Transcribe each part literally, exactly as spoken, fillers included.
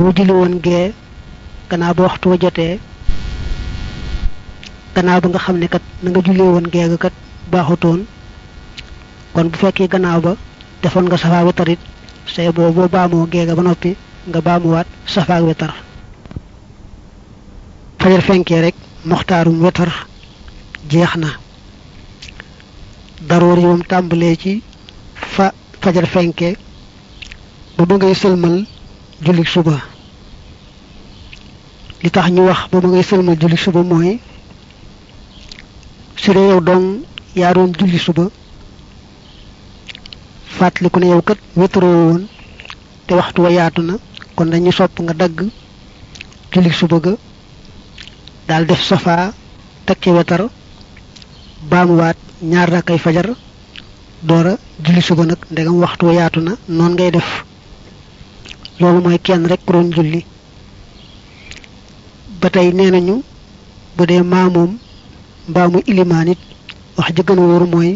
boo julli woon gee gannaaw ba waxtu wa jotee gannaaw ba nga xam ne kat na nga jullee woon gee ga kat baaxutoon kon bu fekkee gannaaw ba defoon nga safa wetarit say boo boo baamoo gee ga ba noppi nga baamuwaat safa ak wetar fajar fenkee rek moxtaarum wetar jeex na daroor yi moom tàmbalee ci fa fajar fenkee ba ba ngay sëlmal julli suba li tax ñu wax ba ba ngay sëlmal julli suba mooy su dee yow dong yaa doon julli suba fàttaliku ne yow kat wetaroo woon te waxtu wa yaatu na kon dañu sopp nga dagg julli suba ga daal def safa teg ci wetar baamuwaat ñaar rakkay fajar doora julli suba nag ndegam waxtu wa yaatu na noonu ngay def loolu mooy kenn rek ku doon julli ba tey nee nañu bu dee maamoom mbaa mu ilimaan it wax ji gën a wóor mooy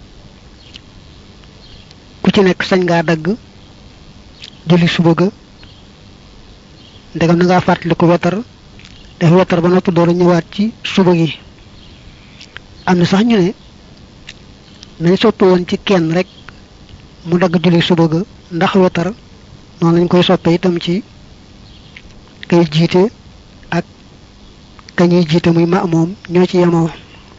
ku ci nekk sañ ngaa dagg julli suba ga ndegam na ngaa fàttaliku wetar def wetar ba noppi door a ñëwaat ci suba gi am na sax ñu ne nañ soppe woon ci kenn rek mu dagg julli suba ga ndax wetar noonu lañ koy soppe itam ci kay jiite ak kañuy jiite muy ma'muum ñoo ci yemoo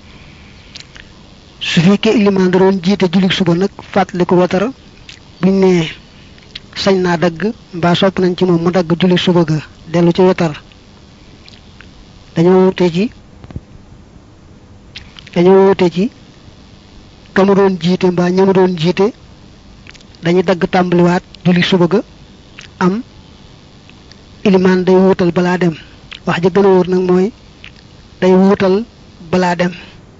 su fekkee ilimaan da doon jiite julli suba nag fàttaliku wetar buñ nee sañ naa dagg mbaa sopp nañ ci moom mu dagg julli suba ga dellu ci wetar dañoo wute ci dañoo wute ci ka mu doon jiite mbaa ña mu doon jiite dañuy dagg tàmbaliwaat julli suba ga am ilimaan day wuutal balaa dem wax ji gën a wóor nag mooy day wuutal balaa dem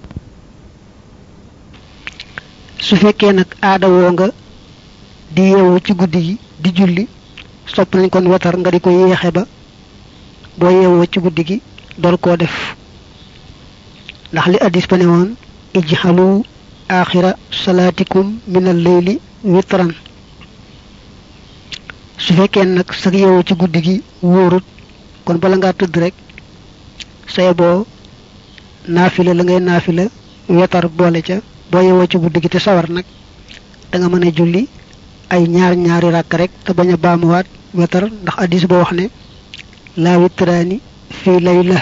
su fekkee nag aada woo nga di yeewu ci guddi gi di julli sopp nañ kon wetar nga di ko yeexe ba boo yeewoo ci guddi gi door koo def ndax li addis ba ne woon ijhalu axira salaatikum min al-layli witran su fekkee nag sax yeewu ci guddi gi wóorut kon bala ngaa tëdd rek say boo naafila la ngay naafila wetar boole ca boo yeewoo ci guddi gi te sawar nag da nga mën a julli ay ñaar ñaari ràkk rek te bañ a baamuwaat wetar ndax addis boo wax ne laa witraani fii layla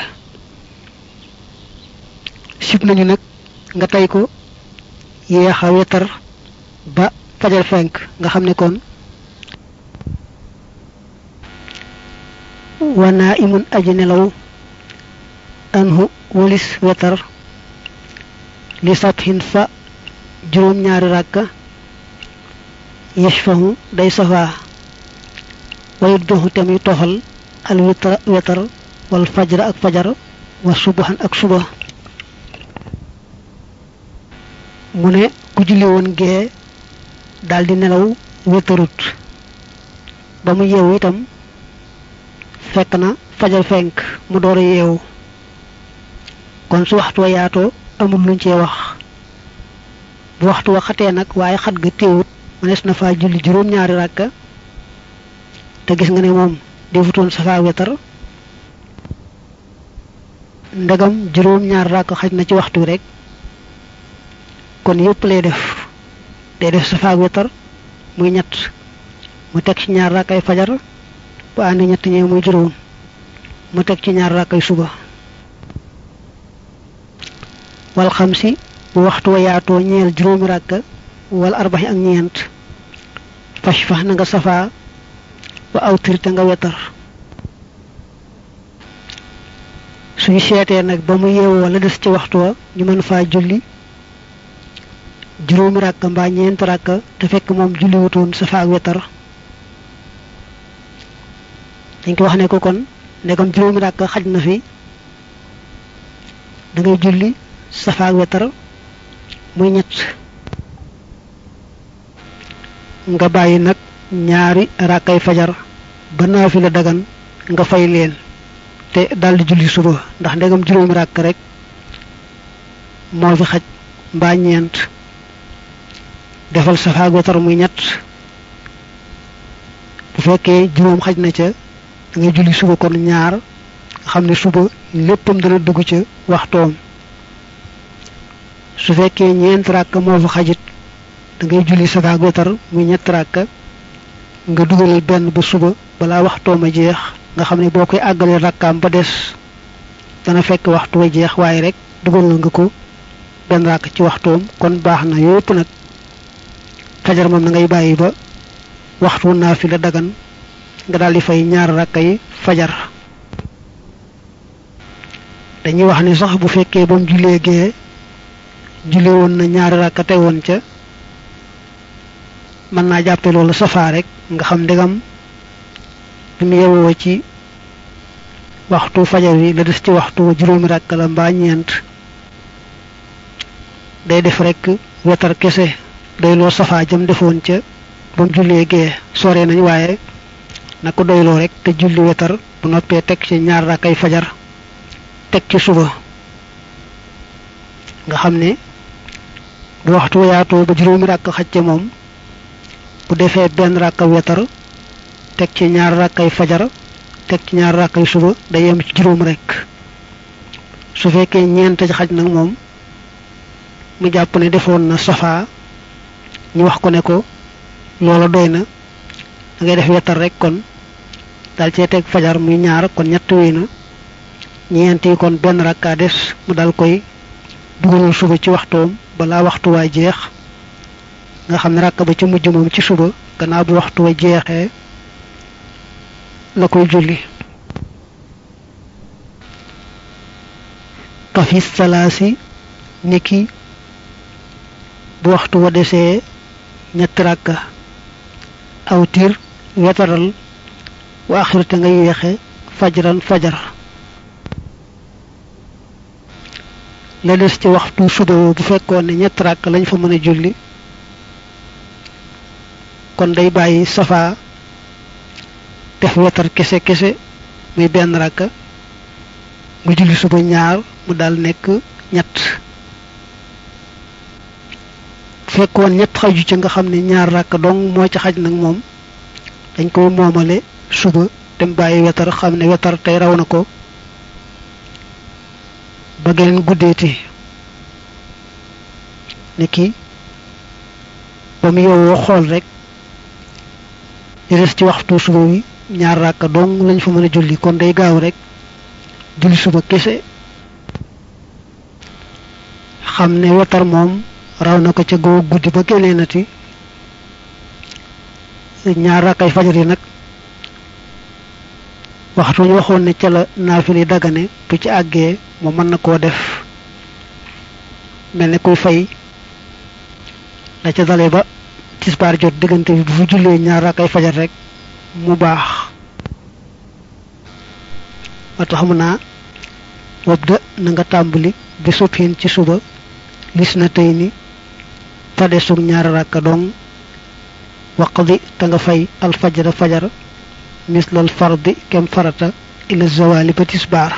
sib nañu nag nga tey ko yeexa wetar ba fajar fenk nga xam ne kon wanaa imun aji nelaw anhu walis wetar li sathin fa juróom ñaari ràkka yashfahu day safa wayut doxu tamit toxal al wetar wetar wal fajra ak fajar wa subahan ak suba mu ne ku julli woon gee daldi nelaw wetarut ba mu yeewu itam fekk na fajar fenk mu door a yeewu kon su waxtu wa yaatoo amul luñ cee wax bu waxtu wa xatee nag waaye xat ga téewut mënees na faa julli juróom ñaari ràkka te gis nga ne moom defutoon safa wetar ndegam juróom ñaar ràkka xaj na ci waxtu rek kon yépp lay def day def safa wetar muy ñett mu teg ci ñaar ràkkay fajar bu ànd ñett ñee muy juróom mu teg ci ñaar ràkkay suba wal xamsi bu waxtu wa yaatoo ñeel juróomi ràkka wala arbaxi ak ñeent fash fax na nga safa wa awtir te nga wetar suñu seetee nag ba mu yeewoo la des ci waxtu wa ñu mën faa julli juróomi ràkka mbaa ñeent ràkka te fekk moom julli wutoon safa ak wetar dañ ko wax ne ko kon ndegam juróomi ràkka xaj na fi da ngay julli safa ak wetar muy ñett nga bàyyi nag ñaari ràkkay fajar ba naafila dagan nga fay leen te daldi julli suba ndax ndegam juróomi ràkk rek moo fi xaj mbaa ñeent defal safa ak wetar muy ñett bu fekkee juróom xaj na ca da ngay julli suba kon ñaar nga xam ne suba léppam dana dugg ca waxtoom. su fekkee ñeent rakka moo fa xajit da ngay julli safa ak wetar muy ñett rakka nga dugalal benn ba suba balaa waxtoom a jeex nga xam ne boo koy àggalee rakkaam ba des dana fekk waxtu wa jeex waaye rek dugalal nga ko benn rakk ci waxtoom kon baax na yépp nag. fajar moom na ngay bàyyi ba waxtu naafila dagan nga daldi fay ñaar rakka yi fajar. dañuy wax ni sax bu fekkee bam jullee gee julli woon na ñaari rakka te woon ca mën naa jàppe loolu safaa rek nga xam ndegam bi mu yewoo ci waxtu fajar wi la des ci waxtu juróomi rakka la mbaa ñeent day def rek wetar kese doyloo safaa jëm defoon ca bam jullee gee sore nañ waaye na ko doyloo rek te julli wetar bu noppee teg ci ñaar rakkay fajar teg ci suba nga xam ne bu waxtu yaatoo ba juróomi rakk xacce moom bu defee benn rakka wetar teg ci ñaar rakkay fajar teg ci ñaar rakkay suba day yem ci juróom rek. su fekkee ñeent ci xaj nag moom mu jàpp ne defoon na safaa ñu wax ko ne ko loola doy na da ngay def wetar rek kon dal cee teg fajar muy ñaar kon ñett wéy na ñeent yi kon benn rakka des mu dal koy dugalal suba ci waxtoom balaa waxtu waa jeex nga xam ne rakka ba ci mujj moom ci suba gannaaw bu waxtu wa jeexee la koy julli. kafis salaasi niki bu waxtu wa desee ñetti rakka aw tir wetaral wa axirte nga yeexe fajran fajar. la des ci waxtu suba bu fekkoon ne ñett rakk lañ fa mën a julli kon day bàyyi safa def wetar kese kese muy benn rakka mu julli suba ñaar mu dal nekk ñett. fekkoon ñett xaju ci nga xam ne ñaar rakka dong moo ci xaj nag moom dañ koy moomale suba dem bàyyi wetar xam ne wetar tey raw na ko ba geneen guddeeti niki ba mu yowoo xool rek di des ci waxtu suba wi ñaar rakka dong lañ fa mën a julli kon day gaaw rek julli suba kese xam ne wetar moom raw na ko ca goo guddi ba geneenati ñaar rakkay fajar yi nag waxtu ñu waxoon ne ca la naafili dagane bu ci àggee mu mën na koo def mel ne kuy fay la ca dale ba tisbaar jot diggante bi bu fu jullee ñaar rakkay fajar rek mu baax. ba tax mu naa wabda na nga tàmbali bi subhin ci suba lis na tey ni tade sug ñaar rakka dong waqdi ta nga fay al fajra fajar mislal fardi kem farata ila zawali ba tisbaar.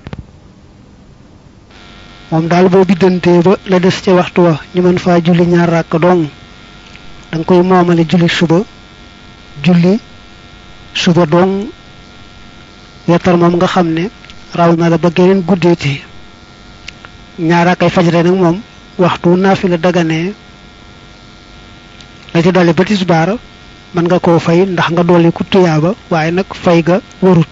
moom daal boo biddantee ba la des ca waxtu wa ñu mën faa julli ñaar rakka dong danga koy moomale julli suba julli suba dong wetar moom nga xam ne raw na la ba geneen guddeeti. ñaar rakkay fajare nag moom waxtu naafila daganee la ci dale ba tisbaar mën nga koo fay ndax nga dolli ku tuyaaba waaye nag fay ga warut.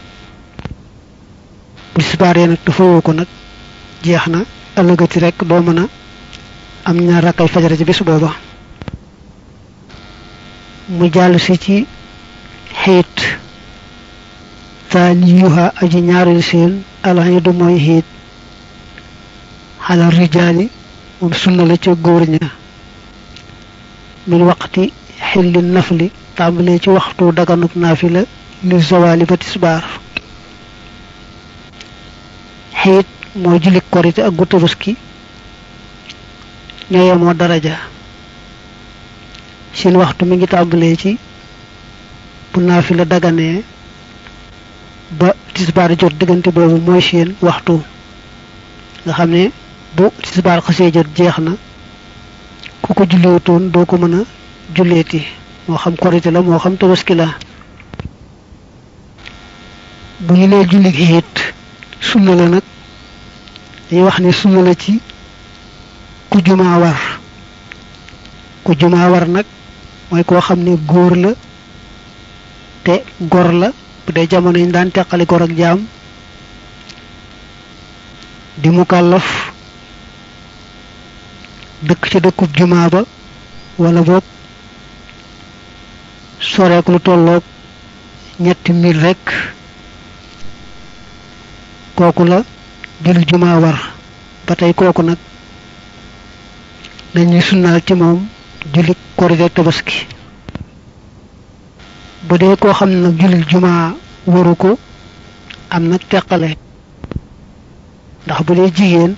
bu tisbaar yee nag te fayoo ko nag jeex na ëllëgati rek doo mën a am ñaar rakkay fajare ci bis booba. mu jàll si ci xiit taaniyuha aji ñaareel seen alxaidu mooy xiit xalal rijaali moom sunna la ca góor ña min waqti xilli nafli tàmbalee ci waxtu daganuk naafila li zawali ba tisbaar. xiit mooy julli korite ak gu tabaski ñoo yemoo daraja seen waxtu mi ngi tàmbalee ci bu naafila daganee ba tisbaar jot diggante boobu mooy seen waxtu nga xam ne bu tisbaar xasee jot jeex na ku ko julleetoon doo ko mën a julleeti moo xam korite la moo xam tabaski la. bu ñu nee julli gi it sunna la nag dañuy wax ne sunna la ci ku jumaa war ku jumaa war nag mooy koo xam ne góor la te gor la bu dee jamono yi daan teqali gor ak jaam di mukallaf dëkk ci dëkkub jumaa ba wala boog soreek lu tolloog ñetti mil rekk kooku la julli jumaa war ba tey kooku nag dañuy sunnaal ci moom julli korite tabaski bu dee koo xam ne nag julli jumaa waru ko am nag teqale ndax bu dee jigéen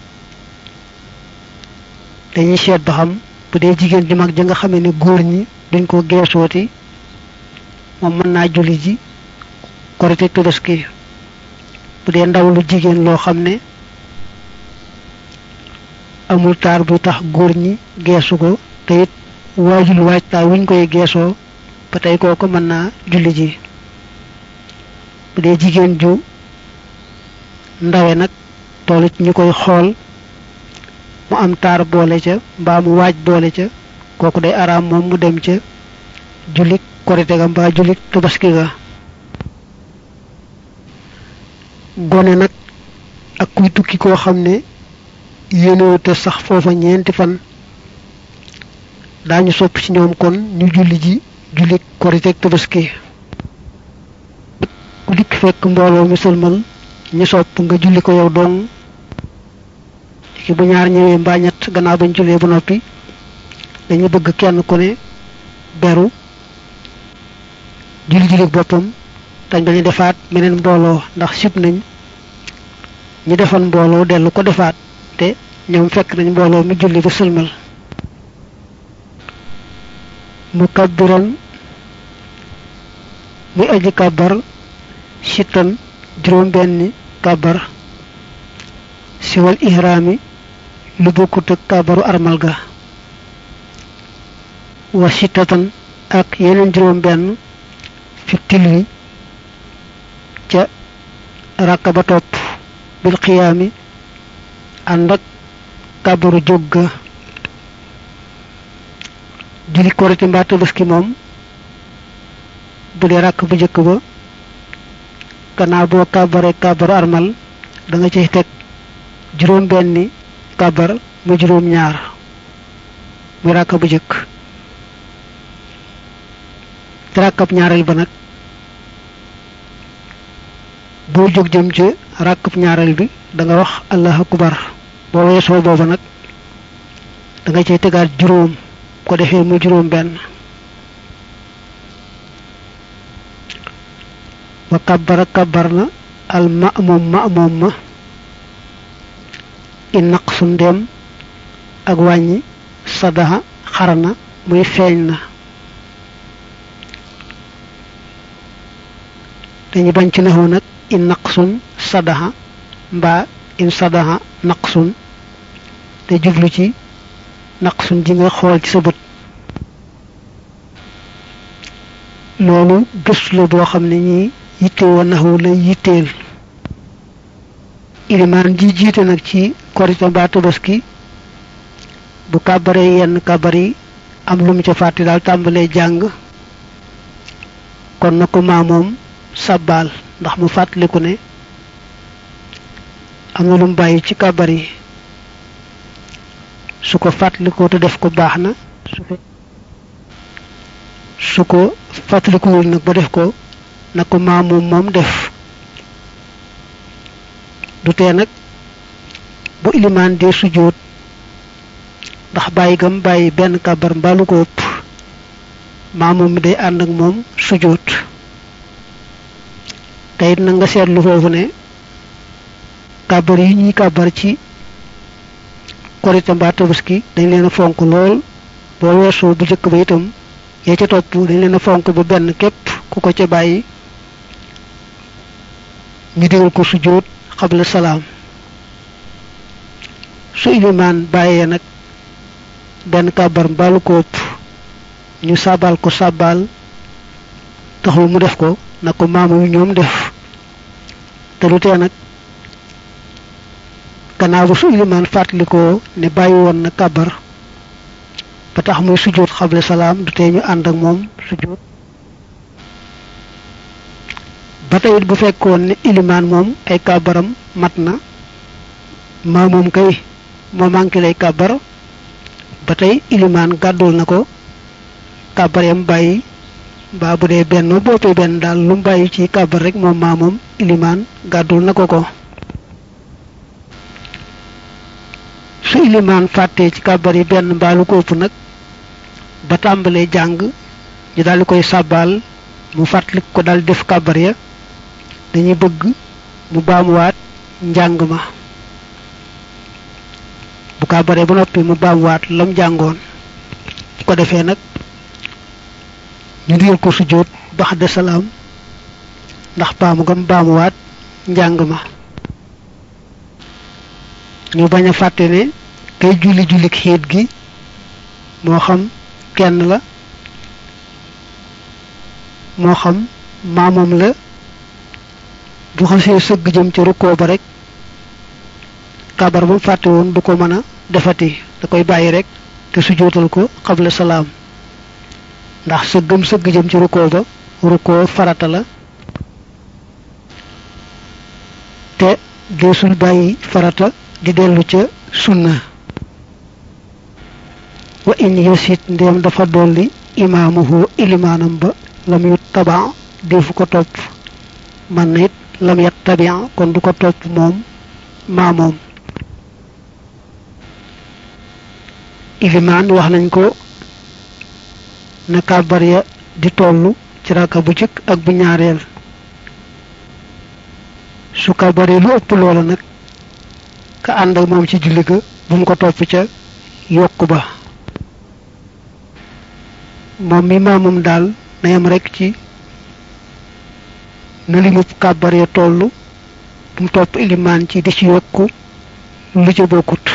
dañuy seet ba xam bu dee jigéen ju mag ja nga xamee ne góor ñi duñ ko geesooti moom mën naa julli ji korite tabaski bu dee ndaw lu jigéen loo xam ne amul taar bu tax góor ñi geesu ko te it waajul waajtaay wuñ koy geesoo ba tey kooku mën naa julli ji bu dee jigéen ju ndawe nag toll ci ñu koy xool mu am taar boole ca mbaa mu waaj boole ca kooku day araam moom mu dem ca julli korite ga mbaa julli tabaski ga gone nag ak kuy tukki koo xam ne yéenewute sax foofa ñeenti fan daañu sopp ci ñoom kon ñu julli ji julli korite ak tabaski ku dikk fekk mbooloo mi sëlmal ñu sopp nga julli ko yow dong ki bu ñaar ñëwee mbaa ñett gannaaw bañ jullee ba noppi dañu bëgg kenn ku ne beru julli julli boppam dañ bañu defaat meneen mbooloo ndax sib nañ ñi defoon mbooloo dellu ko defaat te ñoom fekk nañ mbooloo mi julli ba sëlmal mukabbiran muy aji kàbbar sittan juróom benni kàbbar siwal ihraami lu bokkut ak kàbbaru armal ga wa sittatan ak yeneen juróom benn fi tilwi ca rakka ba topp bil xiyaami ànd ak kàbbaru jóg ga julli korite mbaa tabaski moom bu dee rakk bu njëkk ba gannaaw boo kàbbaree kàbbaru armal da nga ciy teg juróom benni kàbbar mu juróom ñaar muy rakk bu njëkk te rakkab ñaareel ba nag boo jóg jëm ci rakkab ñaareel bi da nga wax allahu akbar boo weesoo booba nag da nga cay tegaat juróom ko defee mu juróom benn wa kabbara kabbar na al ma'mum ma'mum ma in naqsu ndem ak wàññi sadaha xarana muy feeñ na dañu bañ ci naxu nag in naqsun sadaha mbaa in sadaha naqsun te jublu ci naqsun ji nga xool ci sa bët loolu gëstu la boo xam ne ñi yitte woon naxu la yitteel ilimaan ji jiite nag ci korite mbaa tabaski bu kàbbaree yenn kàbbar yi am lu mu ca fàtte daal tàmbalee jàng kon na ko maamoom sàbbaal ndax mu fàttaliku ne am na lu mu bàyyi ci kàbbar yi su ko fàttalikoo te def ko baax na su fe su ko fàttalikuwul nag ba def ko na ko maamoom moom def du tee nag bu ilimaan dee sujjóot ndax bàyyi gam bàyyi benn kàbbar mbaalu ko ëpp maamoom mi day ànd ak moom sujjóot te it nag nga seetlu foofu ne kàbbar yi ñuy kàbbar ci korite mbaa tabaski dañ leen a fonk lool boo weesoo bu jëkk ba itam yee ca topp dañ leen a fonk ba benn képp ku ko ca bàyyi ñu digal ko sujjóot xabla salaam su ilimaan bàyyee nag benn kàbbar mbaalu ko ëpp ñu sàbbaal ko sàbbaal taxul mu def ko na ko maamu yu ñoom def te lu tee nag gannaaw bu su ilimaan fàttalikoo ne bàyyi woon na kàbbar ba tax muy sujjóot xable salaam du tee ñu ànd ak moom sujjóot ba tey it bu fekkoon ne ilimaan moom ay kàbbaram mat na maa moom kay moo manqué lay kàbbar ba tey ilimaan gàddul na ko kàbbar yam bàyyi mbaa bu dee benn boppee benn daal lu mu bàyyi ci kàbbar rek moom maa moom ilimaan gàddul na ko ko su ilimaan fàttee ci kàbbar yi benn mbaa lu ko ëpp nag ba tàmbalee jàng ñu daal di koy sàbbaal mu fàttali ko daal def kàbbar ya dañuy bëgg mu baamuwaat njàng ma bu kàbbaree ba noppi mu baamuwaat lam jàngoon bu ko defee nag ñu diyal ko sujjóot baxda salaam ndax baamu gam baamuwaat njàng ma ñu bañ a fàtte ne kay julli julli xiit gi moo xam kenn la moo xam maamoom la bu xasee sëgg jëm ci rukkoo ba rek kabar bu fàtte woon du ko mën a defati da koy bàyyi rek te sujjóotal ko xabla salaam ndax sëggam sëgg jëm ci rukkoo ba rukkoo farata la te deesul bàyyi farata di dellu ca sunna wa in yasit ndéem dafa dolli imaamuhu ilimaanam ba lam yut taba defu ko topp man na it lam yat tabi kon du ko topp moom maa moom ilimaan wax nañ ko na kàbbar ya di tollu ci raka bu jëkk ak bu ñaareel su kàbbaree lu ëpp loola nag ka ànd ak moom ci julli ga bu mu ko topp ca yokk ba moom mi maamum daal na yam rek ci na li mu kàbbar ya tollu bu mu topp ilimaan ci di ci yokku lu ca bokkut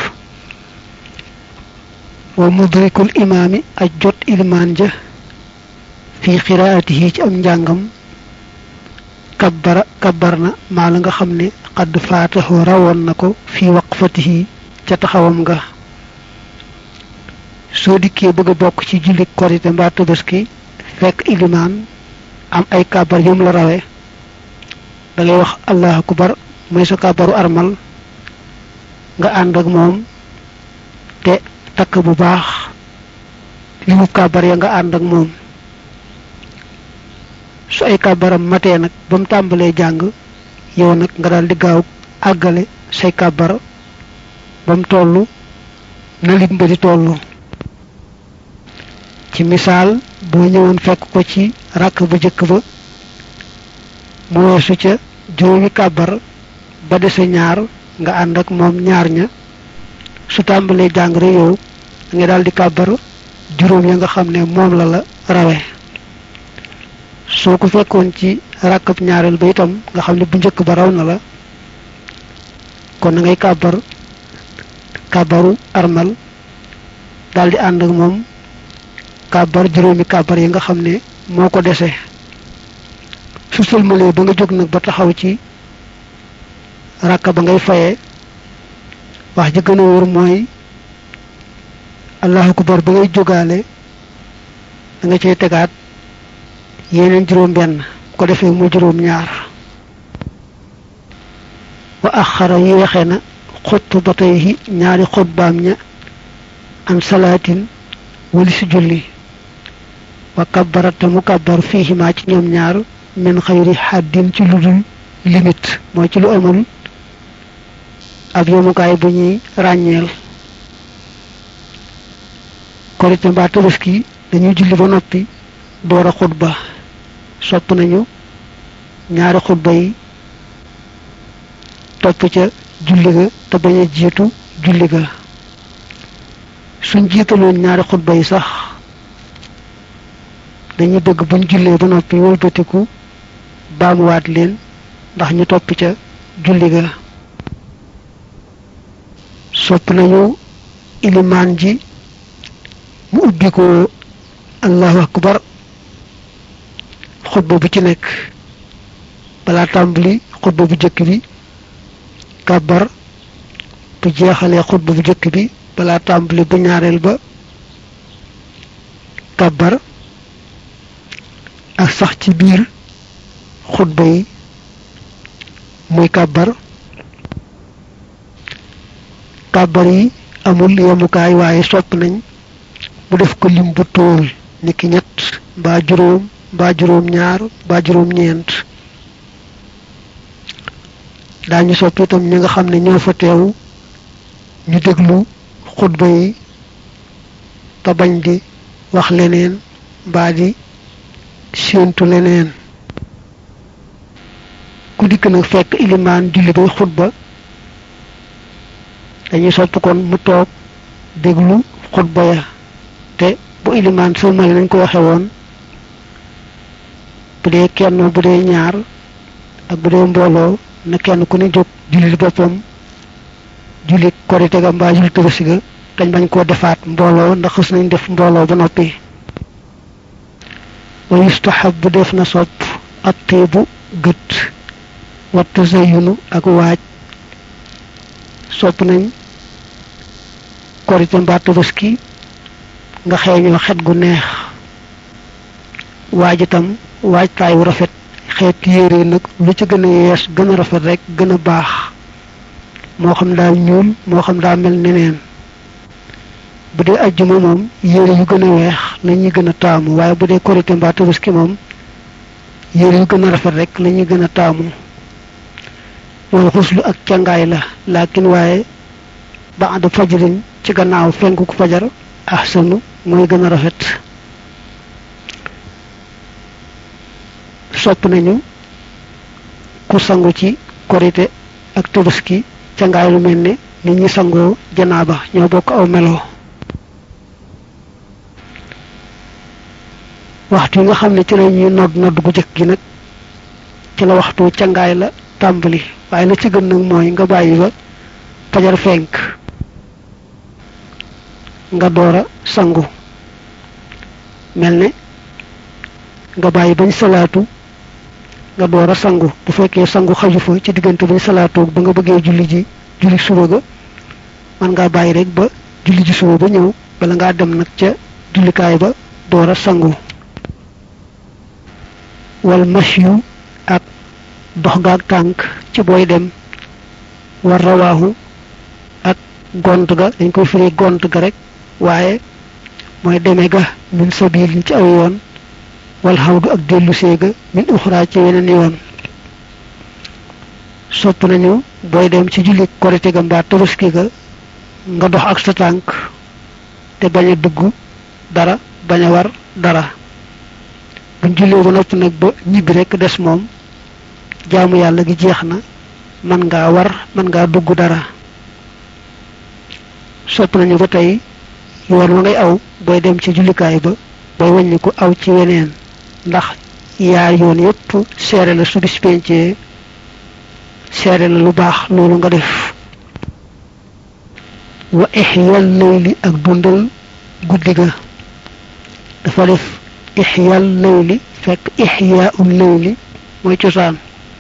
wa mudrikul imaami aj jot ilimaan ja fi xiraatihi ci am njàngam kabbara kabbar na maa la nga xam ne xadd faataxoo rawoon na ko fi waqfatihi ca taxawam nga soo dikkee bëgg a bokk ci julli korite mbaa tabaski fekk ilimaan am ay kàbbar yum la rawe da ngay wax allahu akbar mooy sa kàbbaru armal nga ànd ak moom te takk bu baax li mu kàbbar ya nga ànd ak moom su ay kàbbaram matee nag ba mu tàmbalee jàng yow nag nga daal di gaaw àggale say kàbbar ba mu toll na lim ba di toll ci misaal boo ñëwoon fekk ko ci ràkk ba jëkk ba mu weesu ca juróomi kàbbar ba dese ñaar nga ànd ak moom ñaar ña su tàmbalee jàng rek yow nga daal di kàbbar juróom ya nga xam ne moom la la rawe soo ko fekkoon ci ràkkab ñaareel ba itam nga xam ne bu njëkk ba raw na la kon na ngay kàbbar kàbbaru armal daal di ànd ak moom kàbbar juróomi kàbbar yi nga xam ne moo ko dese su sëlmalee ba nga jóg nag ba taxaw ci ràkka ba ngay fayee wax ji gën a wóor mooy allahu akbar ba ngay jógaale da nga cey tegaat yeneen juróom benn ko defee mu juróom ñaar wa axara yeexe na xutbatayhi ñaari xutbaam ña an salaatin wali si julli wa kabbarata mu kabbar fiihima ci ñoom ñaar min xayri xaddin ci lu dul limite mooy ci lu amul ab yomukaay bu ñuy ràññeel korite mbaa tabaski dañuy julli ba noppi door a xutba sopp nañu ñaari xutba yi topp ca julli ga te bañ a jiitu julli ga suñ jiitaloon ñaari xutba yi sax dañuy bëgg buñ jullee ba noppi wëlbatiku baamuwaat leen ndax ñu topp ca julli ga sopp nañu ilimaan ji mu ubbi ko allahu akbar xutba bu ci nekk balaa tàmbali xutba bu jëkk bi kàbbar bu jeexalee xutba bu jëkk bi balaa tàmbali bu ñaareel ba kàbbar ak sax ci biir xutba yi muy kàbbar kàbbar yi amul yemukaay waaye sopp nañ bu def ko lim bu tóol niki ñett mbaa juróom mbaa juróom ñaar mbaa juróom ñeent daañu sopp itam ñi nga xam ne ñoo fa teew ñu déglu xutba yi te bañ di wax leneen mbaa di séentu leneen ku dikk nag fekk ilimaan julli bay xutba dañuy sopp kon mu toog déglu xutba ya te bu ilimaan sëlmale nañ ko waxe woon bu dee kenn bu dee ñaar ak bu dee mbooloo na kenn ku ne jóg julli boppam julli korite ga mbaa julli tabaski ga dañ bañ koo defaat mbooloo ndax xës nañ def mbooloo ba noppi wa yustahab bu def na sopp at tiibu gët wa tazayunu ak waaj sopp nañ korite mbaa tabaski nga xeeñoo xet gu neex waaj itam waaj taay wu rafet xeet yére nag lu ci gën a yees gën a rafet rek gën a baax moo xam daal ñuul moo xam daa mel neneen bu dee ajjuma moom yére yu gën a weex la ñuy gën a taamu waaye bu dee korite mbaa tabaski moom yére yu gën a rafet rek la ñuy gën a taamu wal xuslu ak cangaay la laakin waaye ba'da fajrin ci gannaaw fenku ku fajar ahsanu mooy gën a rafet sopp nañu ku sangu ci korite ak tabaski cangaay lu mel ne nit ñi sangoo janaaba ñoo bokk aw meloo waxtu yi nga xam ne ci la ñuy nodd nodd gu jëkk gi nag ci la waxtu cangaay la tàmbali waaye la ci gën nag mooy nga bàyyi ba fajar fenk nga doora sangu mel ne nga bàyyi bañ salaatu nga doora sangu bu fekkee sangu xaju fa ci diggante bañ salaatu ba nga bëggee julli ji julli suba ga man ngaa bàyyi rek ba julli ji suba ba ñëw bala ngaa dem nag ca jullikaay ba doora sangu wal mashyu ak dox gaag tànk ci booy dem war rawaahu ak gont ga dañ koy firi gont ga rek waaye mooy deme ga min sabil ci aw yoon wal xawdu ak dellu seega min uxra ci yeneen yoon sopp nañu booy dem ci julli korite ga mbaa tabaski ga nga dox ak sa tànk te bañ a dugg dara bañ a war dara buñ jullee ba noppi nag ba ñibbi rek des moom jaamu yàlla gi jeex na man ngaa war man ngaa dugg dara sopp nañu ba tey yoon wa ngay aw booy dem ci jullikaay ba booy wàññi ko aw ci weneen ndax yaar yoon yépp seere la su bis pencee seere la lu baax loolu nga def wa ihyal layli ak dundal guddi ga dafa def ihyal layli fekk ihyaul layli mooy cosaan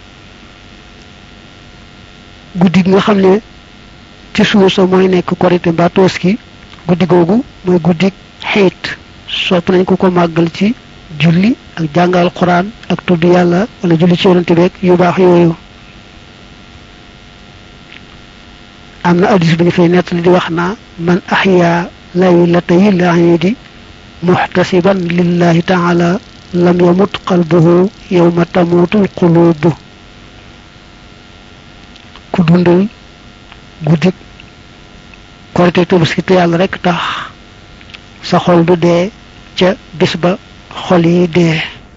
guddi gi nga xam ne ci suuf sa mooy nekk korite mbaa tabaski guddi googu mooy guddi xeet sopp nañ ko ko màggal ci julli ak jàngal quran ak tudd yàlla wala julli ci yonante beeg yu baax yooyu am na addis bu ñu fay nettali di wax naa man ahya laylatayil iidi muhtasiban lillahi taala lam yamut qalbuhu yawma tamutul qulub ku dundal guddik korite tabaski te yàlla rek tax sa xol du dee ca bis ba xol yi dee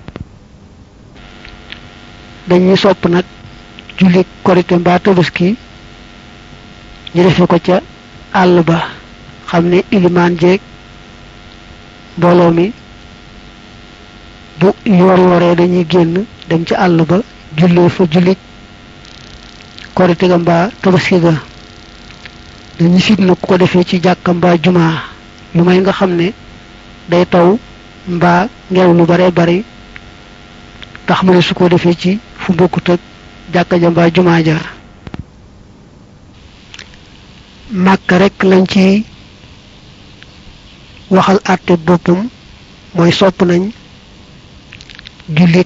dañuy sopp nag julli korite mbaa tabaski ñu defe ko ca àll ba xam ne ilimaan jeeg mbooloo mi bu yoor yooree dañuy génn dem ci àll ba jullee fa julli korite ga mbaa tabaski ga dañu sit na ku ko defee ci jàkka mbaa jumaa lu may nga xam ne day taw mbaa ngelaw lu bare bari tax mu ne su ko defee ci fu bokkut ak jàkka ja mbaa jumaa ja. Màkka rek lañ ci waxal àtte boppam mooy sopp nañ jullit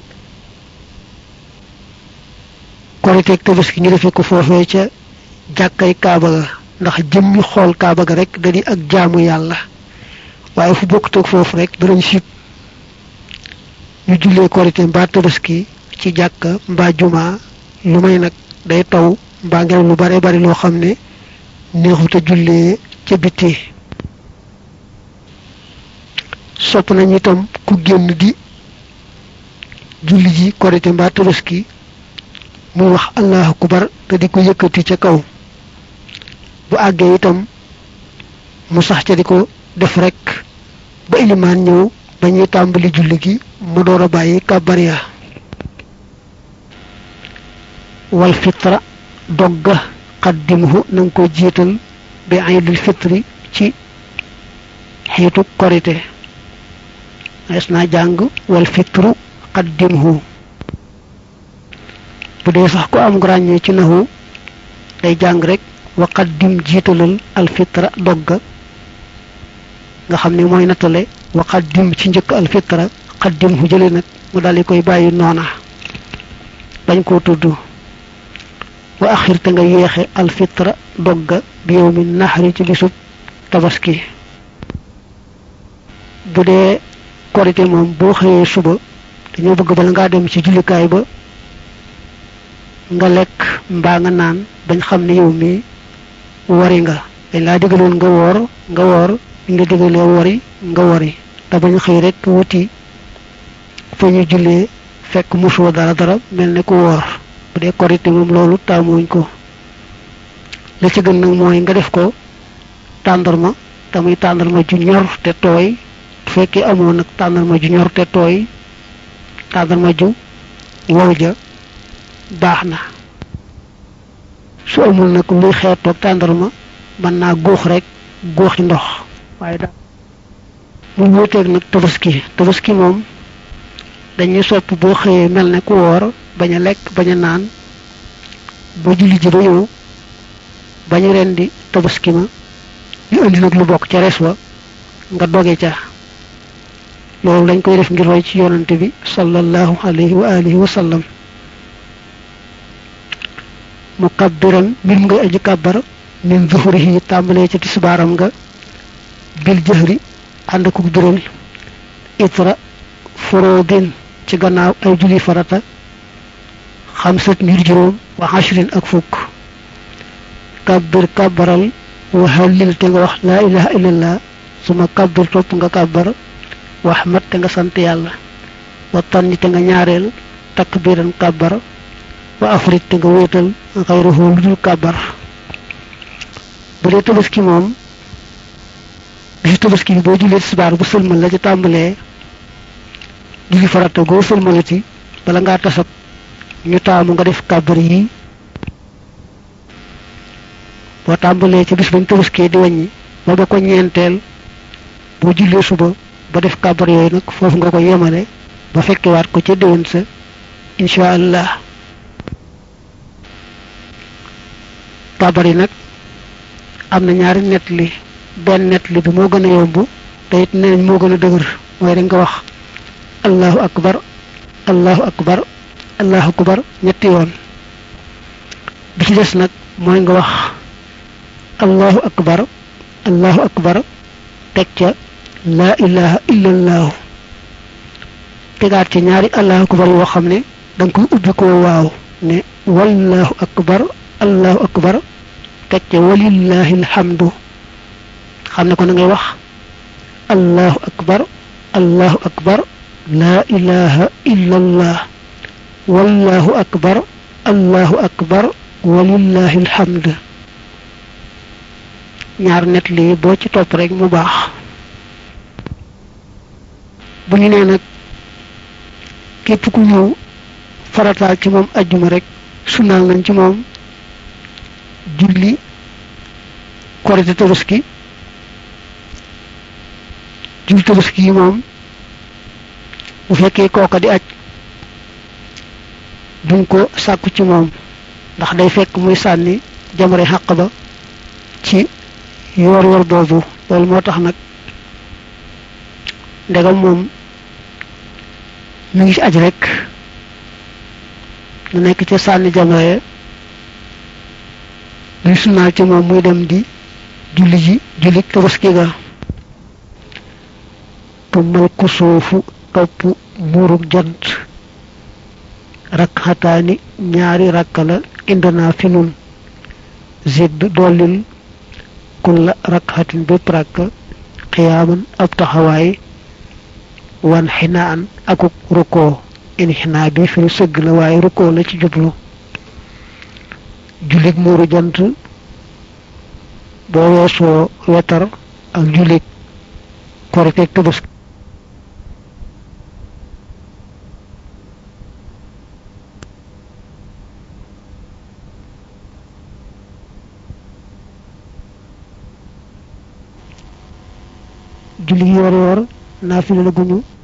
Korite ak Tabaski ñu defee ko foofee ca jàkkay Kaaba ga ndax jëmmi xool Kaaba ga rek da di ak jaamu yàlla waaye fu bokk toog foofu rek danañ sib ñu jullee Korite mbaa Tabaski ci jàkka mbaa jumaa lu may nag day taw mbaa ngelaw lu bare bari loo xam ne neexut a jullee ca biti. sopp nañ itam ku génn di julli ji Korite mbaa Tabaski muy wax allahu akbar te di ko yëkkati ca kaw bu àggee itam mu sax ca di ko def rek ba ilimaan ñëw ba ñuy tàmbali julli gi mu door a bàyyi kàbbar ya. wal fitra dogga qaddimuhu nanga ko jiital bi aydil fitri ci xeetu Korite es naa jàng wal fitru qaddimuhu bu dee sax ko am ràññee ci naxu day jàng rek wa qaddim jiitalal al fitra dogga nga xam ne mooy nattale wa qaddim ci njëkk al fitra qaddimuhu jële nag mu daldi koy bàyyi noona bañ koo tudd wa axir te nga yeexe al fitra dogga bi yawmi nahri ci bisub Tabaski. bu dee Korite moom boo xëyee suba dañoo bëgg bala ngaa dem ci jullikaay ba nga lekk mbaa nga naan bañ xam ne yow mi wari nga dañ laa digaloon nga woor nga woor bi nga digalee wari nga wari te bañ xëy rek wuti fa ñu jullee fekk musoo dara dara mel ne ku woor. bu dee Korite moom loolu taamuñ ko la ci gën nag mooy nga def ko tàndarma te muy tàndarma ju ñor te tooy bu fekkee amoon nag tàndarma ju ñor te tooy tàndarma ju wow ja baax na su amul nag luy xeetoog tàndarma mën naa góox rek góoxi ndox waaye daal mu wuuteeg nag Tabaski Tabaski moom dañuy sopp boo xëyee mel ne ku woor bañ a lekk bañ a naan ba julli ji ba ñëw bañu rendi Tabaski ma ñu indi nag lu bokk ca res wa nga doge ca loolu dañ koy def ngir roy ci yonante bi sallallahu alayhi wa alihi wa sallam. mukabbiran mbir nga aji kàbbar min zuhurihi tàmbalee ca tisbaaram nga bil jëhri ànd ak biral itra furodin ci gannaaw ay julli farata xamsat ngir juróom wa ashrin ak fukk. kabbir kabbaral wa hallil te nga wax laa ilaha illallah suma kabbir topp nga kabbar wa ahmad te nga sant yàlla wa tanni te nga ñaareel takbiran kabbar wa afrit te nga wéetal xayruhu lu dul kabbar. bu dee Tabaski moom bisu Tabaski bi boo jullee tisbaar bu sëlmal la ci tàmbalee julli farata goo sëlmalati bala ngaa tasab ñu taamu nga def kàbbar yi boo tàmbalee ci bis bañ Tabaski di wàññi ba ba ko ñeenteel boo jullee suba ba def kàbbar yooyu nag foofu nga ko yemale ba fekkewaat ko ca déwén sa insha allah. kàbbar yi nag am na ñaari nett li benn nett li bi moo gën a yomb te it neen moo gën a dëgër mooy da nga wax allahu akbar allahu akbar allahu akbar ñetti yoon bi ci des nag mooy nga wax allahu akbar allahu akbar teg ca laa ilaha illallahu tegaat ca ñaari allahu akbar yoo xam ne danga koy ubbi ko waaw ne wallahu akbar allahu akbar teg ca walillahi alhamdu xam ne ko na ngay wax allahu akbar allahu akbar laa ilaha illallah wallahu akbar allahu akbar walillahi alhamd. ñaar net lii boo ci topp rek mu baax. bu ñu nee nag képp ku ñëw farataal ci moom ajjuma rek sunnaal nañ ci moom julli Korite Tabaski julli Tabaski yi moom bu fekkee kooka di aj duñ ko sàkku ci moom ndax day fekk muy sànni jamare xàq ba ci yoor yoor boobu loolu moo tax nag ndegam moom mu ngi ci aj rek na nekk ca sànni jamare luy sunnaal ci moom muy dem di julli ji julli tabaski ga tumal kusuufu topp muurug jant rakxataani ñaari rakka la indana fi nun zidd dollil kulla rakxatin bépp rakka xiyaaman ab taxawaay wan xinaan akuk rukkoo in xinaa bi fi sëgg la waaye rukkoo la ci jublu jullig muuru jant boo weesoo wetar ak jullig korite ak tabaski julli yor yor naafila la guñu